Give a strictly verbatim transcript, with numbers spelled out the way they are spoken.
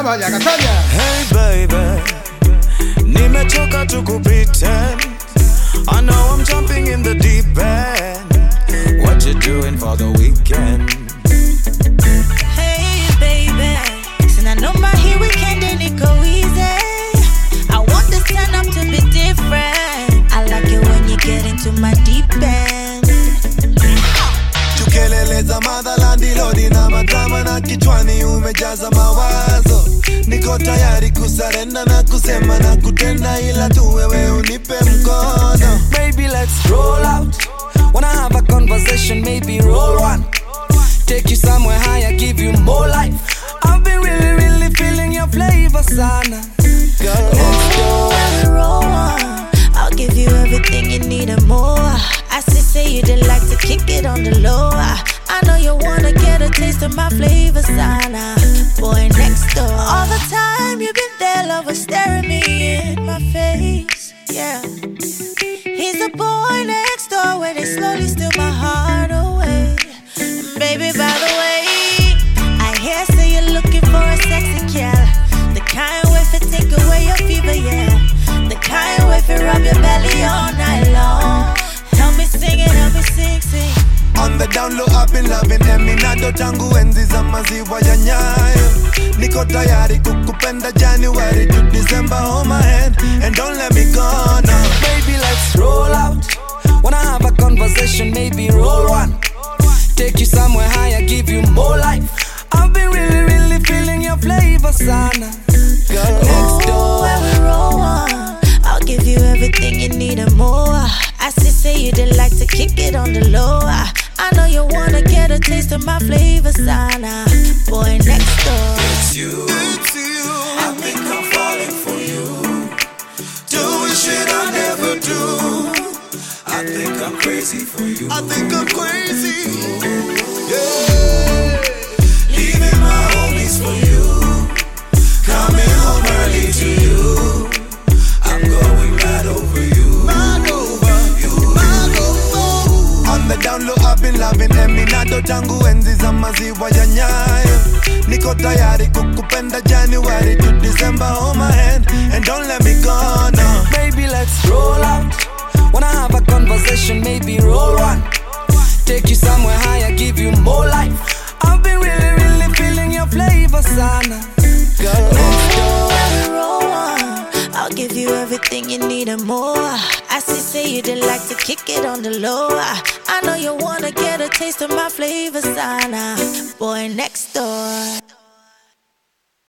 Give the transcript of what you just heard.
Hey baby, nimechoka tu kupretend. I know I'm jumping in the deep end. What you doing for the weekend? Hey baby, sinanoma hii weekend niko easy. I want this turn up to be different. I like it when you get into my deep end. Kelele za madhalandi lodi na madrama na kichwani umejaza mawazo. Niko tayari kusarenda na kusema na kutenda, ila tu wewe unipe mkono. Baby, let's roll out. Wanna have a conversation, maybe roll one. Take you somewhere higher, give you more life. I've been really, really feeling your flavor, sana. Girl, let's go. When we roll one, I'll give you everything you need and more. I see say you did like to kick it on the low. I know you wanna get a taste of my flavor, sana. Boy next door. All the time you've been there, lover, staring me in my face. Yeah. He's the boy next door where they slowly steal my heart away. Baby, by the way, I hear say you're looking for a sexy gal. The kind way for take away your fever, yeah. The kind way for rub your belly all night long. Help me sing it, help me sing, sing. On the down low, I've been loving Eminado tangu enzi za maziwa ya Nyayo. Niko tayari kukupenda January to December, hold my hand and don't let me go now. Baby, let's roll out. Wanna have a conversation, maybe roll one. Take you somewhere higher, give you more life. I've been really, really feeling your flavor, sana. Girl, let's go. When we roll one, I'll give you everything you need and more. I see say you did like to kick it on the low. I know you wanna get a taste of my flavor, sana. Boy next door. It's you, it's you. I think I'm falling for you. Doing shit I never do. I think I'm crazy for you. I think I'm crazy. Yeah. Leaving my homies for you. Coming home early to you. I'm going mad over you. Mad over you. Mad over. On the down low, I've been loving Eminado tangu enzi za maziwa ya Nyayo. Niko tayari kukupenda January to December, hold my hand and don't let me go now. Baby, let's roll out. Wanna have a conversation, maybe roll one. Take you somewhere higher, give you more life. I've been really, really feeling your flavor, sana. Girl, let's go. When we roll one, I'll give you everything you need and more. I see say you did like to kick it on the low. I know you wanna get a taste of my flavor, sana. Boy next door.